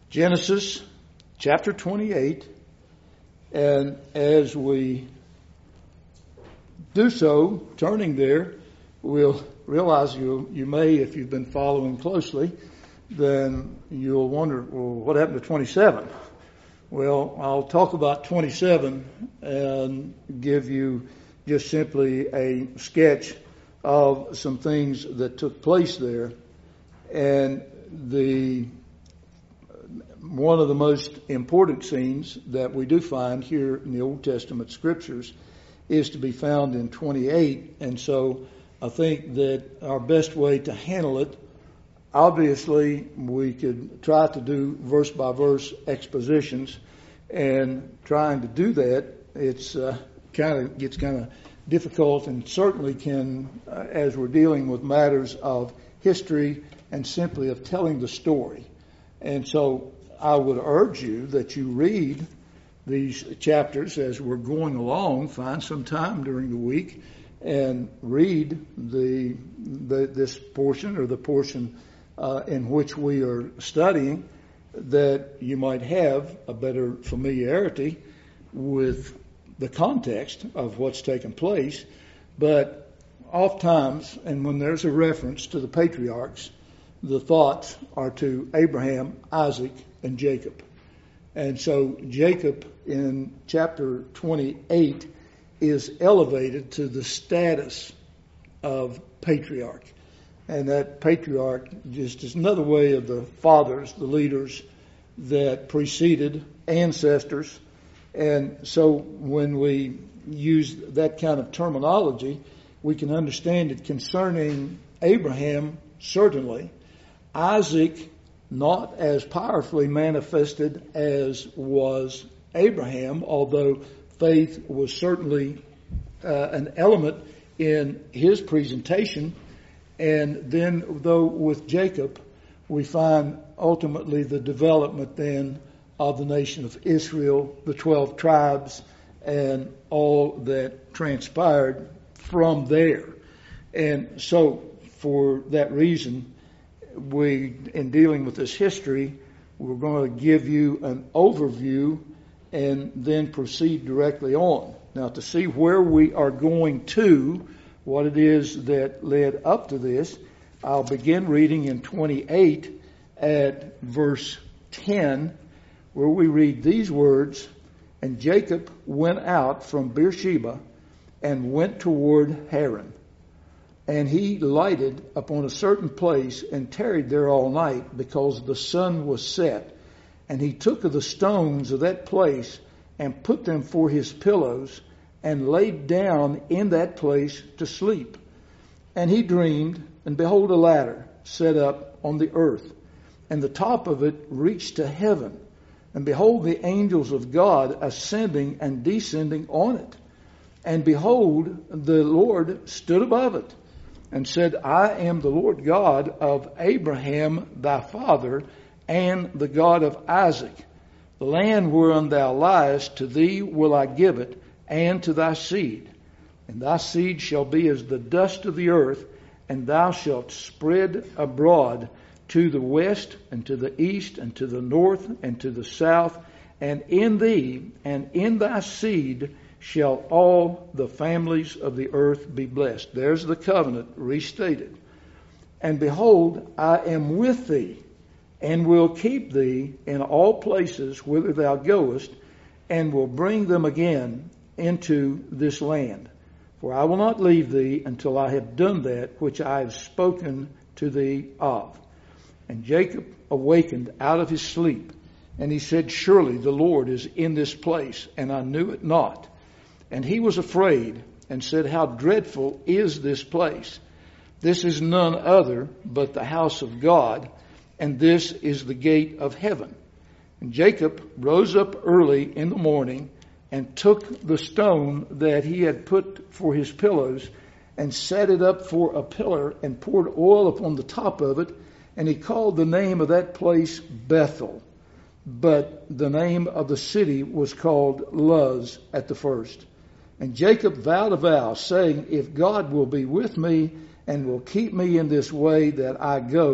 Genesis chapter 28, and as we do so, turning there, we'll realize you may, if you've been following closely, then you'll wonder, well, what happened to 27? Well, I'll talk about 27 and give you just simply a sketch of some things that took place there. And one of the most important scenes that we do find here in the Old Testament scriptures is to be found in 28. And so I think that our best way to handle it, obviously we could try to do verse by verse expositions, and trying to do that, it's gets kind of difficult, and certainly can, as we're dealing with matters of history and simply of telling the story. And so I would urge you that you read these chapters as we're going along. Find some time during the week and read this portion, or the portion in which we are studying, that you might have a better familiarity with the context of what's taken place. But oftentimes, and when there's a reference to the patriarchs, the thoughts are to Abraham, Isaac, and Jacob. And so Jacob in chapter 28 is elevated to the status of patriarch. And that patriarch just is another way of the fathers, the leaders that preceded, ancestors. And so when we use that kind of terminology, we can understand it concerning Abraham, certainly. Isaac, not as powerfully manifested as was Abraham, although faith was certainly an element in his presentation. And then, though, with Jacob, we find ultimately the development then of the nation of Israel, the 12 tribes, and all that transpired from there. And so, for that reason, in dealing with this history, we're going to give you an overview and then proceed directly on. Now, to see where we are going to, what it is that led up to this, I'll begin reading in 28 at verse 10, where we read these words, "And Jacob went out from Beersheba and went toward Haran. And he lighted upon a certain place and tarried there all night, because the sun was set. And he took of the stones of that place and put them for his pillows, and laid down in that place to sleep. And he dreamed, and behold, a ladder set up on the earth, and the top of it reached to heaven. And behold, the angels of God ascending and descending on it. And behold, the Lord stood above it, and said, I am the Lord God of Abraham thy father, and the God of Isaac. The land whereon thou liest, to thee will I give it, and to thy seed. And thy seed shall be as the dust of the earth, and thou shalt spread abroad to the west, and to the east, and to the north, and to the south. And in thee and in thy seed shall all the families of the earth be blessed." There's the covenant restated. "And behold, I am with thee, and will keep thee in all places whither thou goest, and will bring them again into this land. For I will not leave thee until I have done that which I have spoken to thee of." And Jacob awakened out of his sleep, and he said, "Surely the Lord is in this place, and I knew it not." And he was afraid, and said, "How dreadful is this place! This is none other but the house of God, and this is the gate of heaven." And Jacob rose up early in the morning, and took the stone that he had put for his pillows, and set it up for a pillar, and poured oil upon the top of it. And he called the name of that place Bethel. But the name of the city was called Luz at the first. And Jacob vowed a vow, saying, "If God will be with me, and will keep me in this way that I go,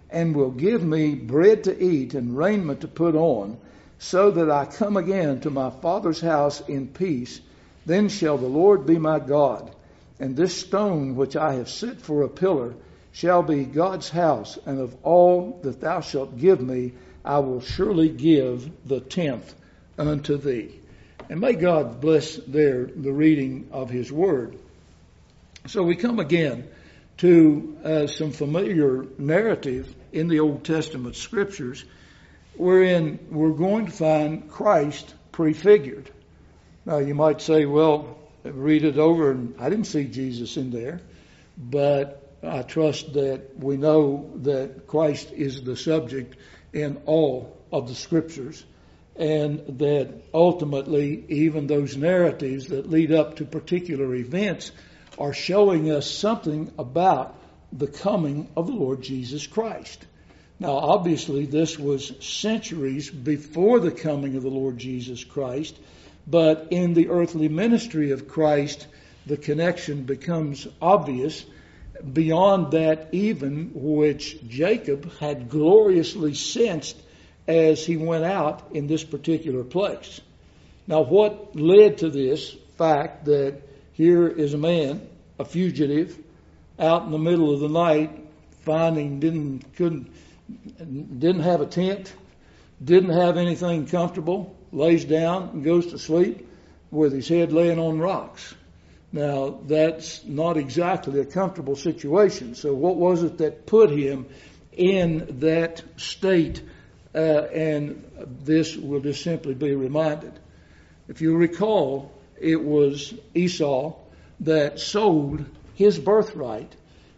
and will give me bread to eat and raiment to put on, so that I come again to my father's house in peace, then shall the Lord be my God. And this stone which I have set for a pillar shall be God's house, and of all that thou shalt give me, I will surely give the 10th unto thee. And may God bless there the reading of his word. So we come again to some familiar narrative in the Old Testament scriptures, wherein we're going to find Christ prefigured. Now you might say, well, read it over and I didn't see Jesus in there, but I trust that we know that Christ is the subject in all of the scriptures, and that ultimately even those narratives that lead up to particular events are showing us something about the coming of the Lord Jesus Christ. Now, obviously, this was centuries before the coming of the Lord Jesus Christ, but in the earthly ministry of Christ, the connection becomes obvious beyond that even which Jacob had gloriously sensed as he went out in this particular place. Now, what led to this fact that here is a man, a fugitive, out in the middle of the night, finding didn't have a tent, didn't have anything comfortable, lays down and goes to sleep with his head laying on rocks. Now, that's not exactly a comfortable situation. So what was it that put him in that state? And this will just simply be reminded. If you recall, it was Esau that sold his birthright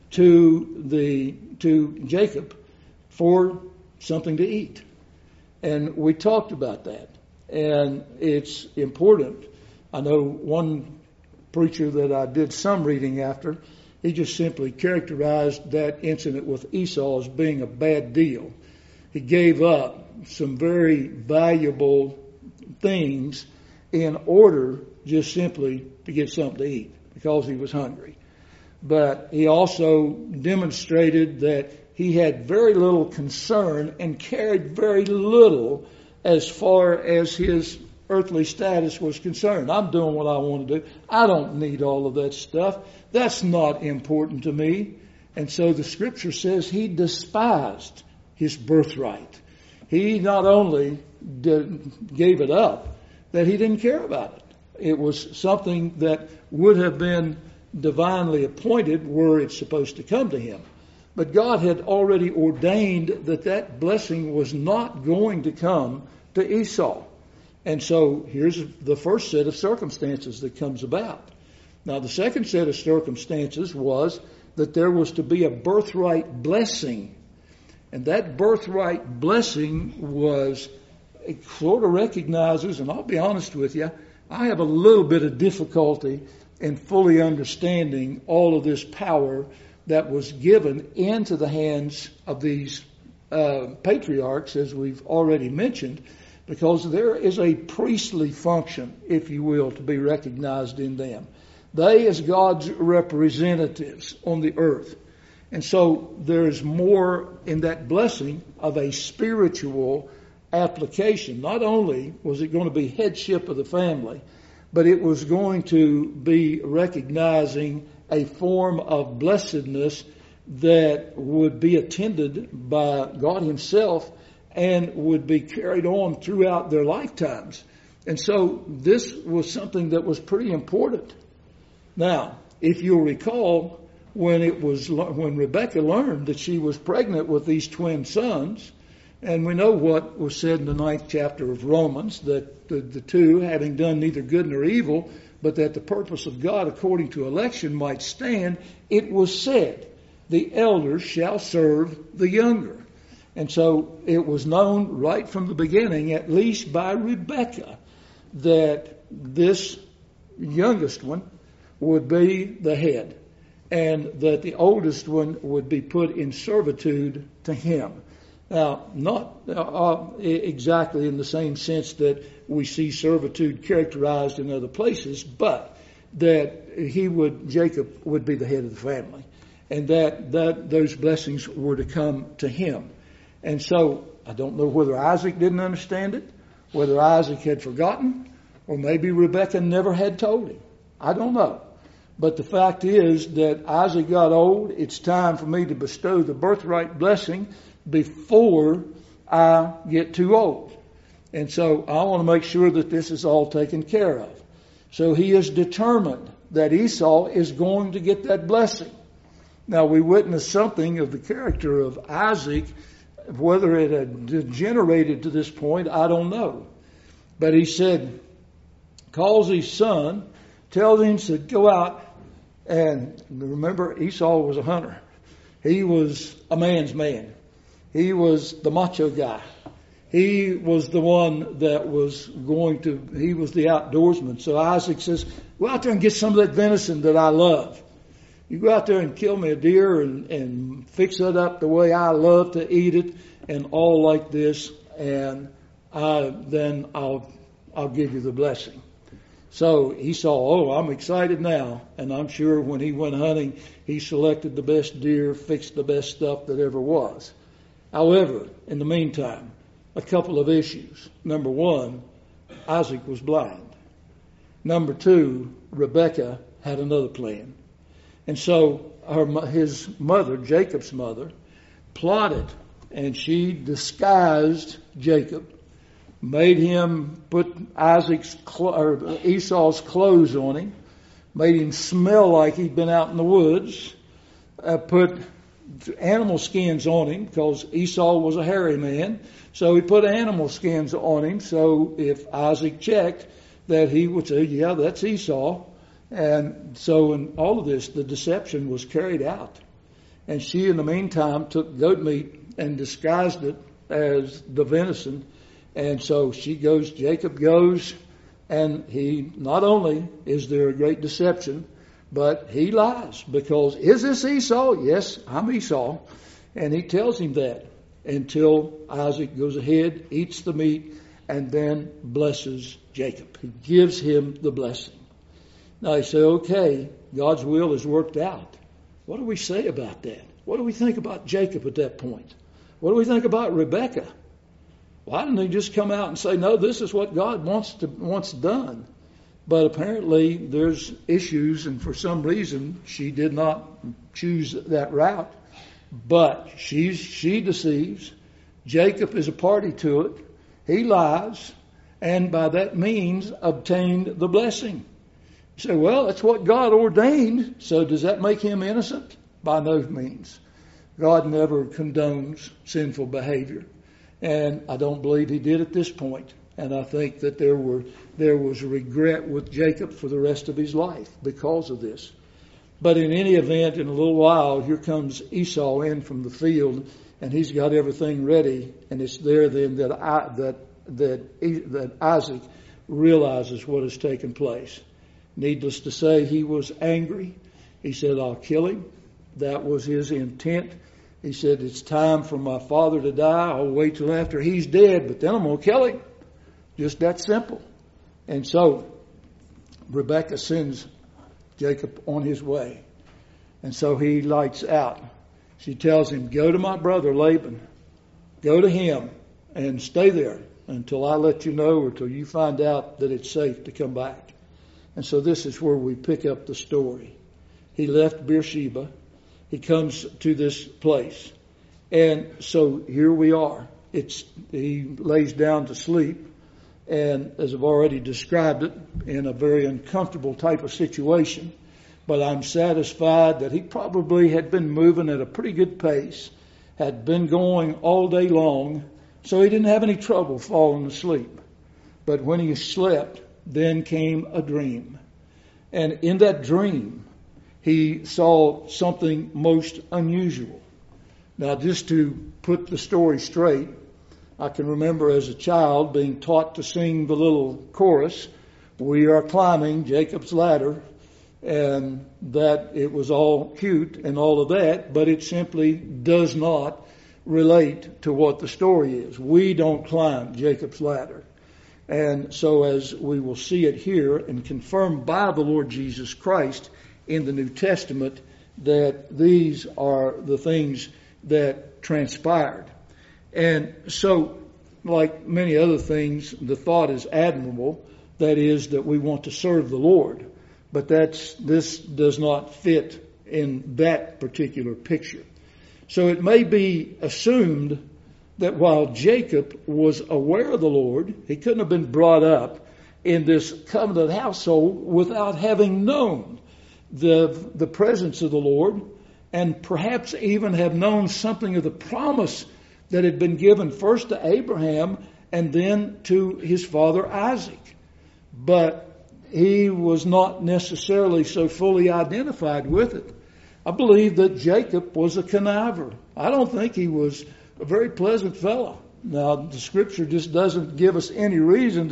to Jacob for something to eat. And we talked about that. And it's important. I know one preacher that I did some reading after, he just simply characterized that incident with Esau as being a bad deal. He gave up some very valuable things in order just simply to get something to eat because he was hungry. But he also demonstrated that he had very little concern and cared very little as far as his earthly status was concerned. I'm doing what I want to do. I don't need all of that stuff. That's not important to me. And so the scripture says he despised his birthright. He not only gave it up, that he didn't care about it. It was something that would have been divinely appointed were it supposed to come to him. But God had already ordained that that blessing was not going to come to Esau. And so here's the first set of circumstances that comes about. Now the second set of circumstances was that there was to be a birthright blessing. And that birthright blessing was, it sort of recognizes, and I'll be honest with you, I have a little bit of difficulty in fully understanding all of this power that was given into the hands of these patriarchs, as we've already mentioned, because there is a priestly function, if you will, to be recognized in them. They, as God's representatives on the earth. And so there's more in that blessing of a spiritual application. Not only was it going to be headship of the family, but it was going to be recognizing a form of blessedness that would be attended by God himself and would be carried on throughout their lifetimes. And so this was something that was pretty important. Now, if you'll recall, when Rebekah learned that she was pregnant with these twin sons, and we know what was said in the 9th chapter of Romans, that the two, having done neither good nor evil, but that the purpose of God according to election might stand, it was said, the elder shall serve the younger. And so it was known right from the beginning, at least by Rebekah, that this youngest one would be the head, and that the oldest one would be put in servitude to him. Now, not exactly in the same sense that we see servitude characterized in other places, but that Jacob would be the head of the family. and that those blessings were to come to him. And so I don't know whether Isaac didn't understand it, whether Isaac had forgotten, or maybe Rebekah never had told him. I don't know. But the fact is that Isaac got old. It's time for me to bestow the birthright blessing before I get too old. And so I want to make sure that this is all taken care of. So he is determined that Esau is going to get that blessing. Now we witness something of the character of Isaac. Whether it had degenerated to this point, I don't know. But he said, calls his son, tells him to go out. And remember, Esau was a hunter. He was a man's man. He was the macho guy. He was the one that was he was the outdoorsman. So Isaac says, go out there and get some of that venison that I love. You go out there and kill me a deer and fix it up the way I love to eat it and all like this, and then I'll give you the blessing. So Esau, I'm excited now, and I'm sure when he went hunting, he selected the best deer, fixed the best stuff that ever was. However, in the meantime, a couple of issues. Number one, Isaac was blind. Number two, Rebekah had another plan. And so his mother, Jacob's mother, plotted, and she disguised Jacob, made him put Esau's clothes on him, made him smell like he'd been out in the woods, put animal skins on him because Esau was a hairy man. So he put animal skins on him. So if Isaac checked, that he would say, yeah, that's Esau. And so in all of this, the deception was carried out. And she, in the meantime, took goat meat and disguised it as the venison. And so Jacob goes, and he, not only is there a great deception, but he lies because, is this Esau? Yes, I'm Esau. And he tells him that until Isaac goes ahead, eats the meat, and then blesses Jacob. He gives him the blessing. Now you say, okay, God's will is worked out. What do we say about that? What do we think about Jacob at that point? What do we think about Rebekah? Why didn't he just come out and say, no, this is what God wants done? But apparently there's issues, and for some reason she did not choose that route. But she deceives. Jacob is a party to it. He lies, and by that means obtained the blessing. You say, well, that's what God ordained, so does that make him innocent? By no means. God never condones sinful behavior, and I don't believe he did at this point. And I think that there was regret with Jacob for the rest of his life because of this. But in any event, in a little while, here comes Esau in from the field, and he's got everything ready, and it's there then that Isaac realizes what has taken place. Needless to say, he was angry. He said, I'll kill him. That was his intent. He said, it's time for my father to die. I'll wait till after he's dead, but then I'm going to kill him. Just that simple. And so Rebekah sends Jacob on his way. And so he lights out. She tells him, go to my brother Laban. Go to him and stay there until I let you know or till you find out that it's safe to come back. And so this is where we pick up the story. He left Beersheba. He comes to this place. And so here we are. He lays down to sleep. And as I've already described it, in a very uncomfortable type of situation. But I'm satisfied that he probably had been moving at a pretty good pace, had been going all day long, so he didn't have any trouble falling asleep. But when he slept, then came a dream. And in that dream, he saw something most unusual. Now, just to put the story straight, I can remember as a child being taught to sing the little chorus, we are climbing Jacob's ladder, and that it was all cute and all of that, but it simply does not relate to what the story is. We don't climb Jacob's ladder. And so as we will see it here and confirmed by the Lord Jesus Christ in the New Testament, that these are the things that transpired. And so, like many other things, the thought is admirable. That is, that we want to serve the Lord. But this does not fit in that particular picture. So it may be assumed that while Jacob was aware of the Lord, he couldn't have been brought up in this covenant household without having known the presence of the Lord, and perhaps even have known something of the promise that had been given first to Abraham and then to his father Isaac. But he was not necessarily so fully identified with it. I believe that Jacob was a conniver. I don't think he was a very pleasant fellow. Now, the Scripture just doesn't give us any reason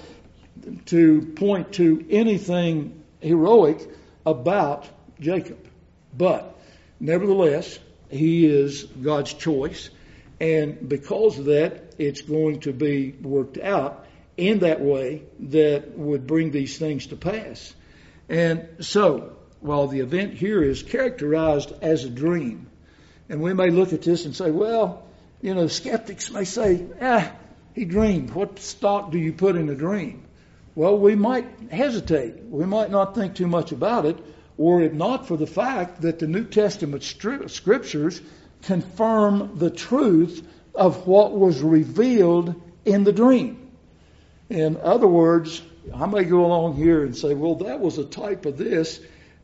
to point to anything heroic about Jacob. But nevertheless, he is God's choice. And because of that, it's going to be worked out in that way that would bring these things to pass. And so, while the event here is characterized as a dream, and we may look at this and say, well, skeptics may say, he dreamed. What stock do you put in a dream? Well, we might hesitate. We might not think too much about it, were it not for the fact that the New Testament scriptures confirm the truth of what was revealed in the dream. In other words, I may go along here and say, well, that was a type of this,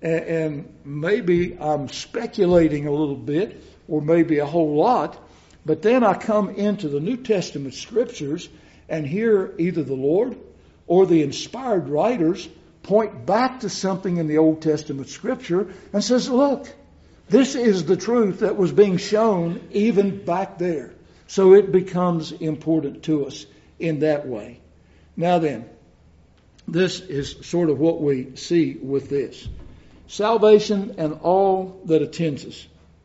and maybe I'm speculating a little bit, or maybe a whole lot, but then I come into the New Testament scriptures and hear either the Lord or the inspired writers point back to something in the Old Testament scripture and says, look, this is the truth that was being shown even back there. So it becomes important to us in that way. Now then, this is sort of what we see with this. Salvation and all that attends us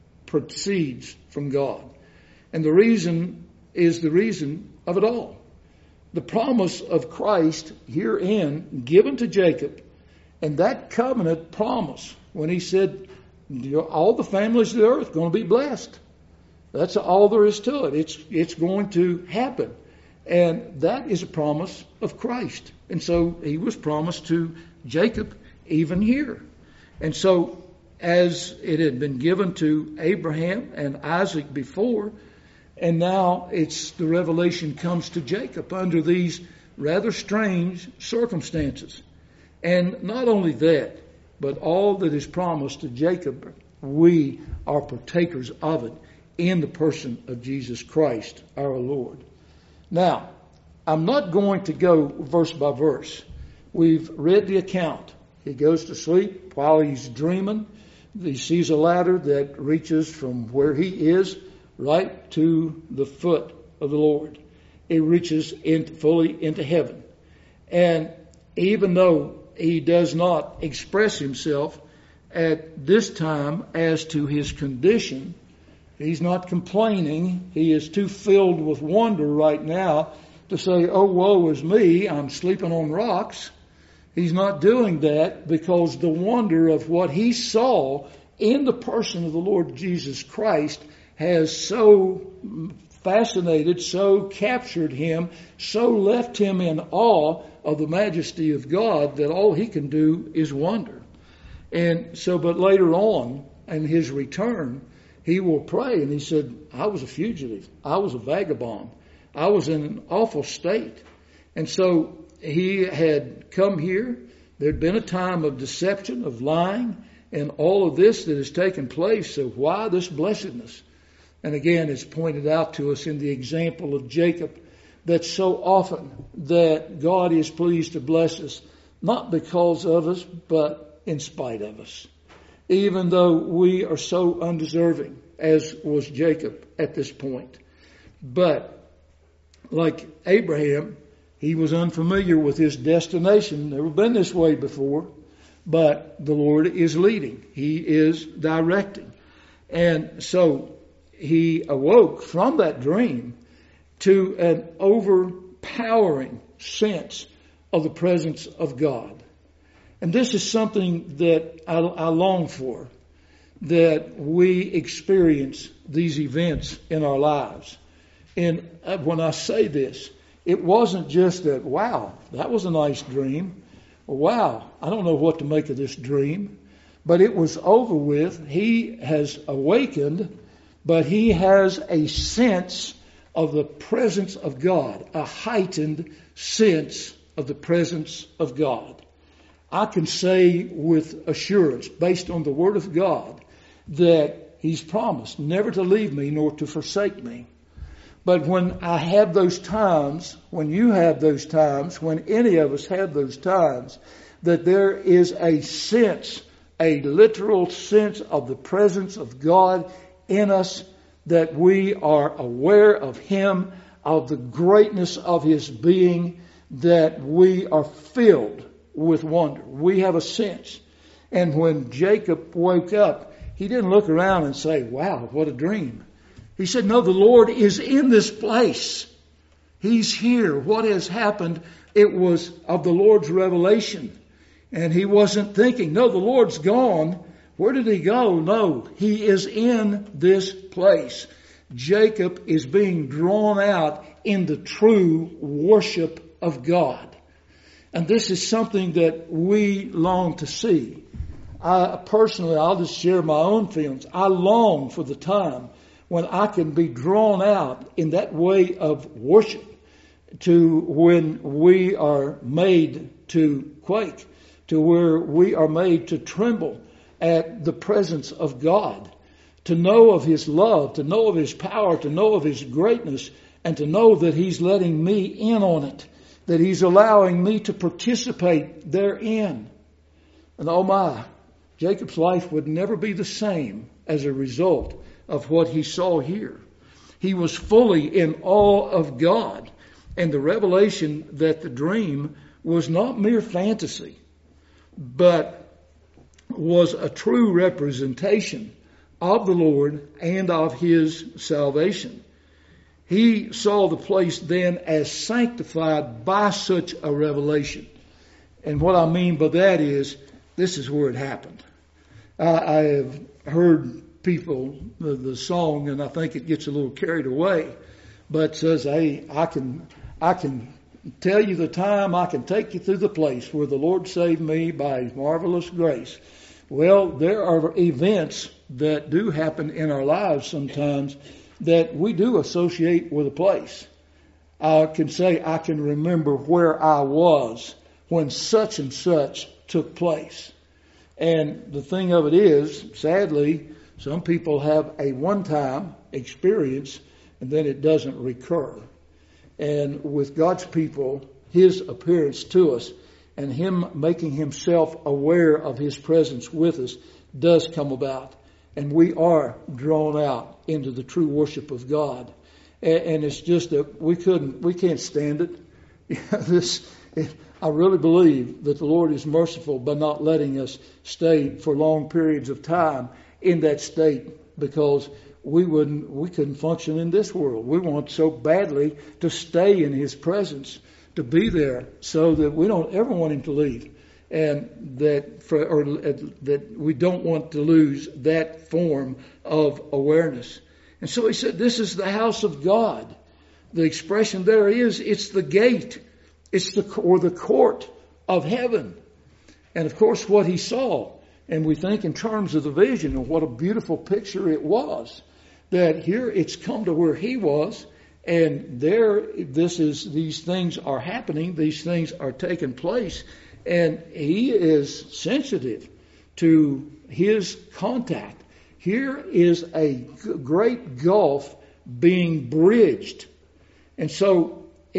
proceeds from God. And the reason is the reason of it all. The promise of Christ herein given to Jacob, and that covenant promise when he said, all the families of the earth are going to be blessed. That's all there is to it. It's going to happen. And that is a promise of Christ. And so he was promised to Jacob even here. And so as it had been given to Abraham and Isaac before, and now the revelation comes to Jacob under these rather strange circumstances. And not only that, but all that is promised to Jacob, we are partakers of it in the person of Jesus Christ, our Lord. Now, I'm not going to go verse by verse. We've read the account. He goes to sleep while he's dreaming. He sees a ladder that reaches from where he is right to the foot of the Lord. It reaches fully into heaven. And even though he does not express himself at this time as to his condition, he's not complaining. He is too filled with wonder right now to say, oh, woe is me, I'm sleeping on rocks. He's not doing that because the wonder of what he saw in the person of the Lord Jesus Christ has so fascinated, so captured him, so left him in awe of the majesty of God that all he can do is wonder. And so, but later on, in his return, he will pray. And he said, I was a fugitive. I was a vagabond. I was in an awful state. And so he had come here. There'd been a time of deception, of lying, and all of this that has taken place. So why this blessedness? And again, it's pointed out to us in the example of Jacob that so often that God is pleased to bless us, not because of us, but in spite of us. Even though we are so undeserving, as was Jacob at this point. But like Abraham, he was unfamiliar with his destination. Never been this way before. But the Lord is leading. He is directing. And so he awoke from that dream to an overpowering sense of the presence of God. And this is something that I long for. that we experience these events in our lives. And when I say this, it wasn't just that, wow, that was a nice dream. Wow, I don't know what to make of this dream. But it was over with. He has awakened, but he has a sense of the presence of God, a heightened sense of the presence of God. I can say with assurance, based on the Word of God, that He's promised never to leave me nor to forsake me. But when I have those times, when you have those times, when any of us have those times, that there is a sense, a literal sense of the presence of God in us, that we are aware of Him, of the greatness of His being, that we are filled with wonder. We have a sense. And when Jacob woke up, he didn't look around and say, wow, what a dream. He said, no, the Lord is in this place. He's here. What has happened? It was of the Lord's revelation. And he wasn't thinking, no, the Lord's gone. Where did He go? No, He is in this place. Jacob is being drawn out in the true worship of God. And this is something that we long to see. Personally, I'll just share my own feelings. I long for the time when I can be drawn out in that way of worship, to when we are made to quake, to where we are made to tremble at the presence of God, to know of His love, to know of His power, to know of His greatness, and to know that He's letting me in on it, that He's allowing me to participate therein. And oh my, Jacob's life would never be the same as a result of what he saw here. He was fully in awe of God, and the revelation that the dream was not mere fantasy, but was a true representation of the Lord and of His salvation. He saw the place then as sanctified by such a revelation. And what I mean by that is, this is where it happened. I have heard people, the song, and I think it gets a little carried away, but says, hey, I can tell you the time, I can take you through the place where the Lord saved me by His marvelous grace. Well, there are events that do happen in our lives sometimes that we do associate with a place. I can say, I can remember where I was when such and such took place. And the thing of it is, sadly, some people have a one-time experience and then it doesn't recur. And with God's people, His appearance to us and Him making Himself aware of His presence with us does come about. And we are drawn out into the true worship of God. And it's just that we can't stand it. I really believe that the Lord is merciful by not letting us stay for long periods of time in that state, because we couldn't function in this world. We want so badly to stay in His presence, to be there, so that we don't ever want Him to leave, and that we don't want to lose that form of awareness. And so he said, this is the house of God. The expression there is, it's the gate. It's the court of heaven. And of course what he saw, and we think in terms of the vision and what a beautiful picture it was, that here it's come to where he was, and there these things are happening, these things are taking place, and he is sensitive to his contact. Here is a great gulf being bridged. And so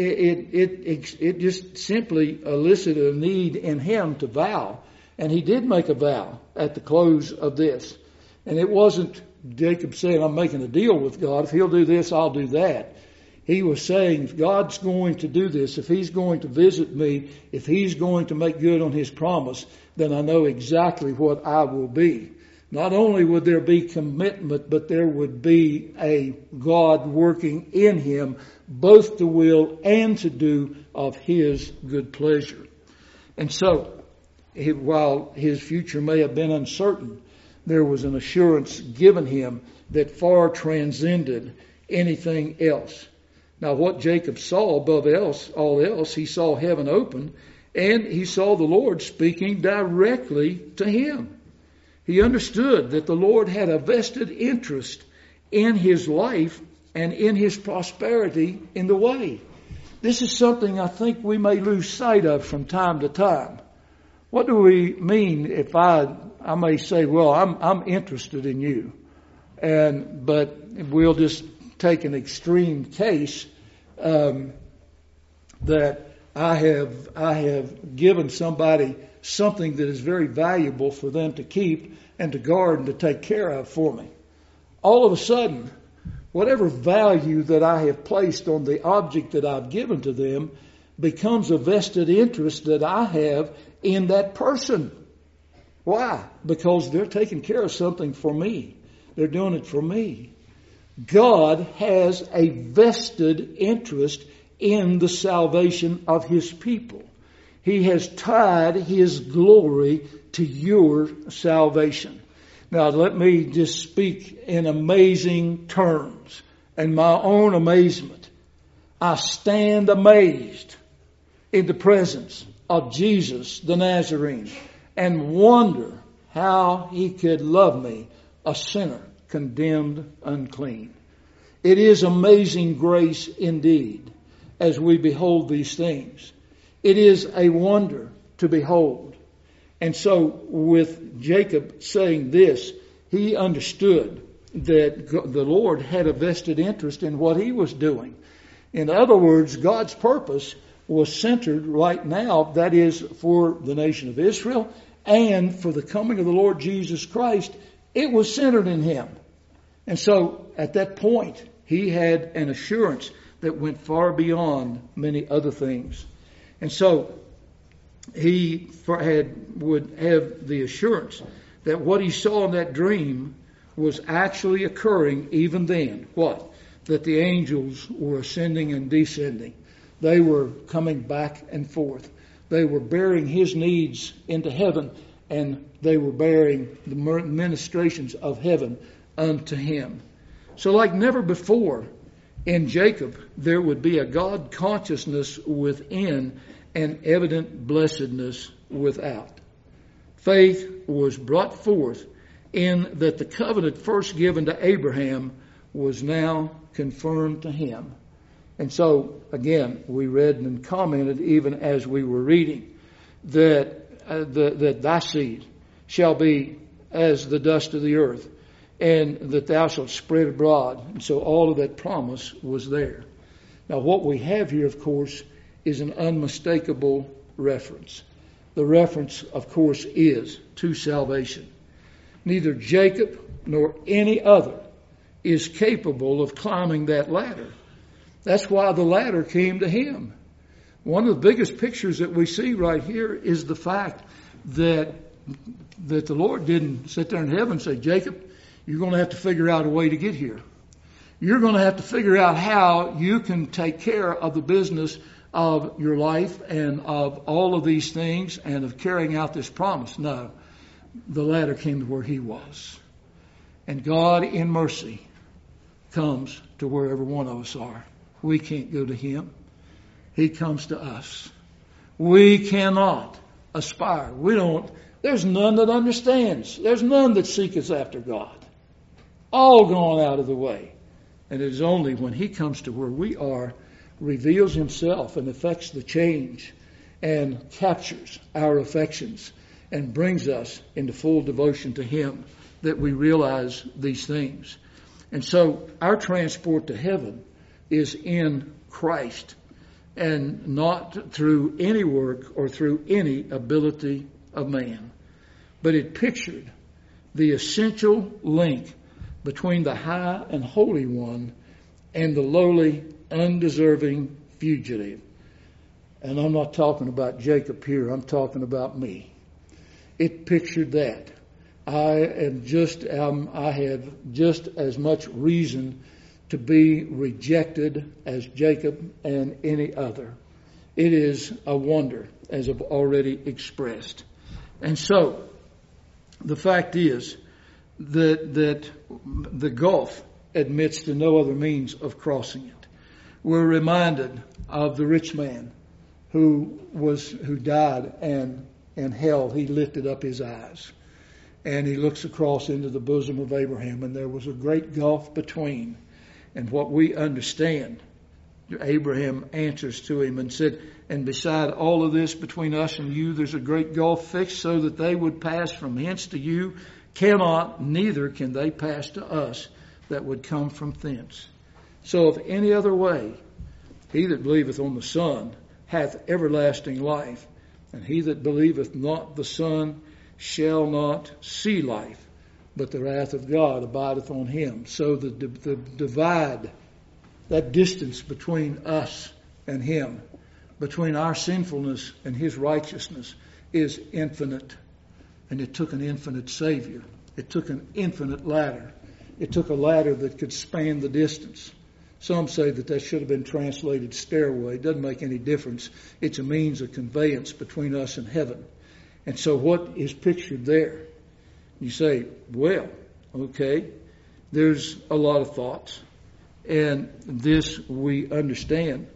it just simply elicited a need in him to vow. And he did make a vow at the close of this. And it wasn't Jacob saying, I'm making a deal with God. If He'll do this, I'll do that. He was saying, if God's going to do this, if He's going to visit me, if He's going to make good on His promise, then I know exactly what I will be. Not only would there be commitment, but there would be a God working in him, both to will and to do of His good pleasure. And so, while his future may have been uncertain, there was an assurance given him that far transcended anything else. Now, what Jacob saw above all else, he saw heaven open, and he saw the Lord speaking directly to him. He understood that the Lord had a vested interest in his life and in his prosperity in the way. This is something I think we may lose sight of from time to time. What do we mean if I may say, well, I'm interested in you, but we'll just take an extreme case that I have given somebody something that is very valuable for them to keep and to guard and to take care of for me. All of a sudden, whatever value that I have placed on the object that I've given to them becomes a vested interest that I have in that person. Why? Because they're taking care of something for me. They're doing it for me. God has a vested interest in the salvation of His people. He has tied His glory to your salvation. Now let me just speak in amazing terms and my own amazement. I stand amazed in the presence of Jesus the Nazarene and wonder how He could love me, a sinner, condemned, unclean. It is amazing grace indeed as we behold these things. It is a wonder to behold. And so with Jacob saying this, he understood that the Lord had a vested interest in what he was doing. In other words, God's purpose was centered right now, that is for the nation of Israel and for the coming of the Lord Jesus Christ. It was centered in Him. And so at that point, he had an assurance that went far beyond many other things. And so he would have the assurance that what he saw in that dream was actually occurring even then. What? That the angels were ascending and descending. They were coming back and forth. They were bearing his needs into heaven, and they were bearing the ministrations of heaven unto him. So like never before in Jacob, there would be a God consciousness within and evident blessedness without. Faith was brought forth in that the covenant first given to Abraham was now confirmed to him. And so, again, we read and commented even as we were reading that thy seed shall be as the dust of the earth, and that thou shalt spread abroad. And so all of that promise was there. Now what we have here, of course, is an unmistakable reference. The reference, of course, is to salvation. Neither Jacob nor any other is capable of climbing that ladder. That's why the ladder came to him. One of the biggest pictures that we see right here is the fact that the Lord didn't sit there in heaven and say, Jacob, you're going to have to figure out a way to get here. You're going to have to figure out how you can take care of the business of your life and of all of these things and of carrying out this promise. No, the ladder came to where he was. And God in mercy comes to wherever one of us are. We can't go to him. He comes to us. We cannot aspire. There's none that understands. There's none that seeketh after God. All gone out of the way. And it is only when he comes to where we are, reveals himself and effects the change and captures our affections and brings us into full devotion to him that we realize these things. And so our transport to heaven is in Christ and not through any work or through any ability of man. But it pictured the essential link between the high and holy one and the lowly, undeserving fugitive. And I'm not talking about Jacob here. I'm talking about me. It pictured that. I have just as much reason to be rejected as Jacob and any other. It is a wonder, as I've already expressed. And so, the fact is that the gulf admits to no other means of crossing it. We're reminded of the rich man who died, and in hell he lifted up his eyes and he looks across into the bosom of Abraham, and there was a great gulf between. And what we understand, Abraham answers to him and said, and beside all of this between us and you, there's a great gulf fixed so that they would pass from hence to you. Cannot, neither can they pass to us that would come from thence. So of any other way, he that believeth on the Son hath everlasting life, and he that believeth not the Son shall not see life, but the wrath of God abideth on him. So the divide, that distance between us and him, between our sinfulness and his righteousness, is infinite. And it took an infinite Savior. It took an infinite ladder. It took a ladder that could span the distance. Some say that should have been translated stairway. It doesn't make any difference. It's a means of conveyance between us and heaven. And so what is pictured there? You say, well, okay, there's a lot of thoughts. And this we understand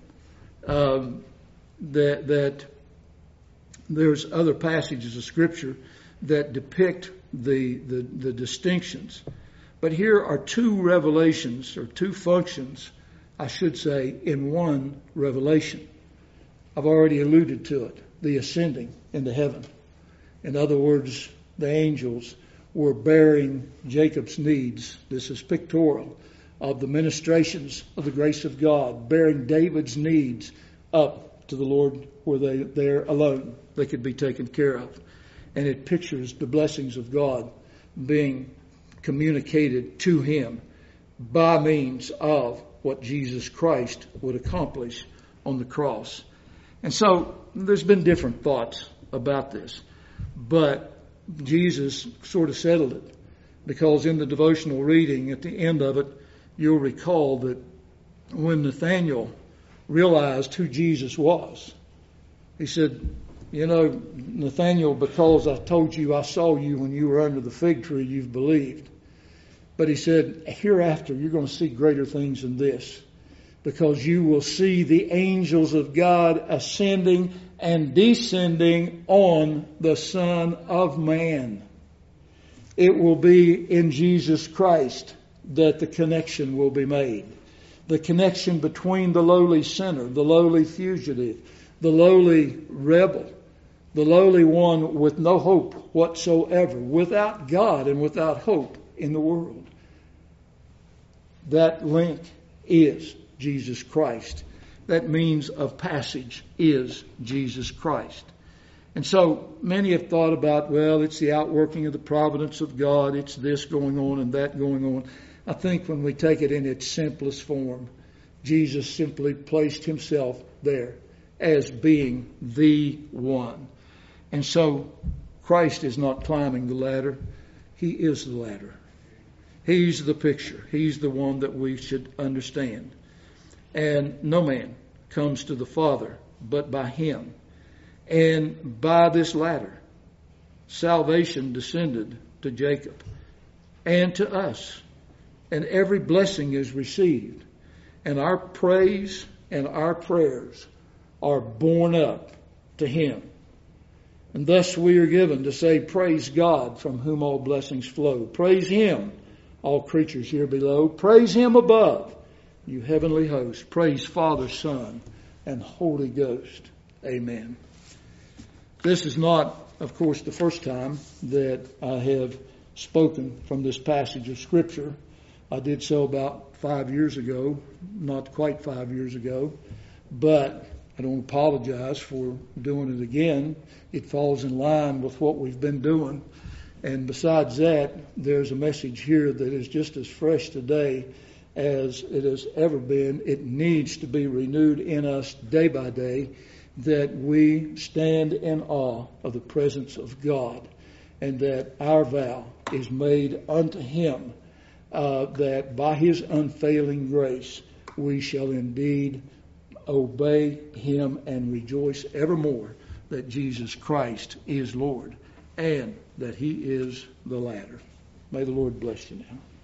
that there's other passages of Scripture that depict the distinctions. But here are two revelations, or two functions, I should say, in one revelation. I've already alluded to it, the ascending into heaven. In other words, the angels were bearing Jacob's needs. This is pictorial of the ministrations of the grace of God, bearing David's needs up to the Lord where they're alone. They could be taken care of. And it pictures the blessings of God being communicated to him by means of what Jesus Christ would accomplish on the cross. And so there's been different thoughts about this, but Jesus sort of settled it, because in the devotional reading at the end of it, you'll recall that when Nathanael realized who Jesus was, he said, you know, Nathanael, because I told you I saw you when you were under the fig tree, you've believed. But he said, hereafter you're going to see greater things than this, because you will see the angels of God ascending and descending on the Son of Man. It will be in Jesus Christ that the connection will be made. The connection between the lowly sinner, the lowly fugitive, the lowly rebel, the lowly one with no hope whatsoever, without God and without hope in the world. That link is Jesus Christ. That means of passage is Jesus Christ. And so many have thought about, well, it's the outworking of the providence of God. It's this going on and that going on. I think when we take it in its simplest form, Jesus simply placed himself there as being the one. And so Christ is not climbing the ladder. He is the ladder. He's the picture. He's the one that we should understand. And no man comes to the Father but by him. And by this ladder, salvation descended to Jacob and to us. And every blessing is received. And our praise and our prayers are borne up to him. And thus we are given to say, praise God from whom all blessings flow. Praise him, all creatures here below. Praise him above, you heavenly hosts. Praise Father, Son, and Holy Ghost. Amen. This is not, of course, the first time that I have spoken from this passage of Scripture. I did so about 5 years ago, not quite 5 years ago, but I don't apologize for doing it again. It falls in line with what we've been doing. And besides that, there's a message here that is just as fresh today as it has ever been. It needs to be renewed in us day by day, that we stand in awe of the presence of God, and that our vow is made unto him, that by his unfailing grace we shall indeed obey him and rejoice evermore that Jesus Christ is Lord and that he is the ladder. May the Lord bless you now.